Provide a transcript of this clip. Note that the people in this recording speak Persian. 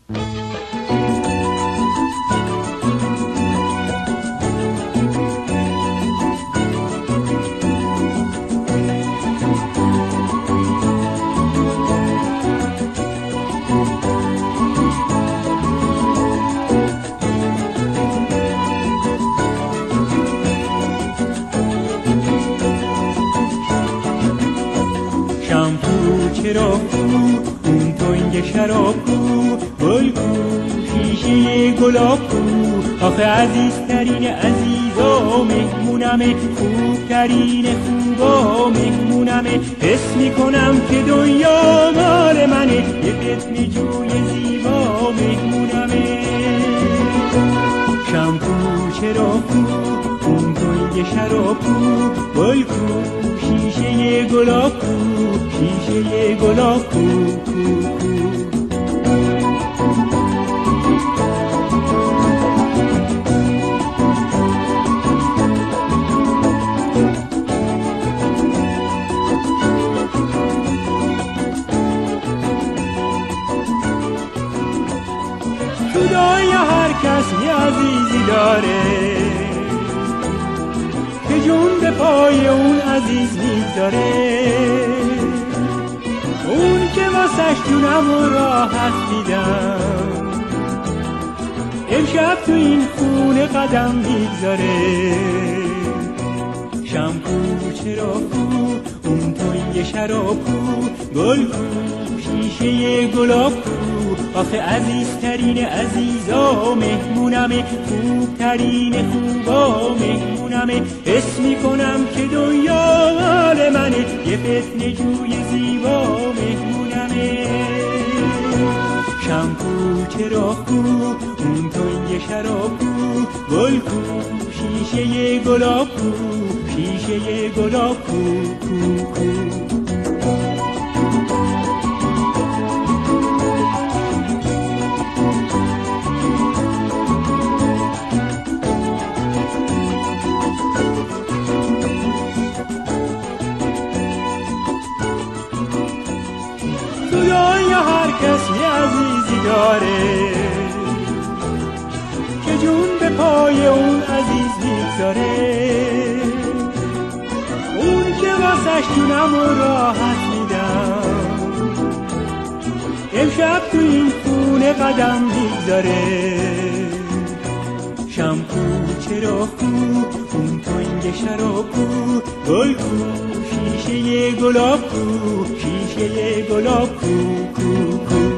چرا کو اون تنگ شراب کو گل کو شیشه گلاب کو آخه عزیزترین عزیزا مهمونمه خوبترین خوبا مهمونمه حس میکنم که دنیا مال منه یه فتنه جوی زیبا مهمونمه شمپو چرا کو اون تنگ شراب کو گل کو شیشه گلاب کو شیشه گلاب کو خدای هر کس یه عزیزی داره که جون به پای اون عزیز میگذاره اون که واسش جونم و راحت میدم امشب تو این خونه قدم میگذاره شمپو چرا کو اون توی شراب کو گل کو شیشه گلاب کو آخه عزیزترین عزیزا مهمونمه خوبترین خوبا مهمونمه حس میکنم که دنیا مال منه یه فتنه جوی زیبا مهمونمه شمپو چرا کو اون توی شراب کو گل کو شیشه گلاب کو شیشه گلاب کو دنیا هر کسی عزیزی داره که جون به پای اون عزیز میگذاره اون که واسش جونم و راحت میدم امشب تو این خونه قدم میگذاره شمپو چرا کو اون تنگ شراب کو گل کو شیشه گلاب کو شیشه گلاب کو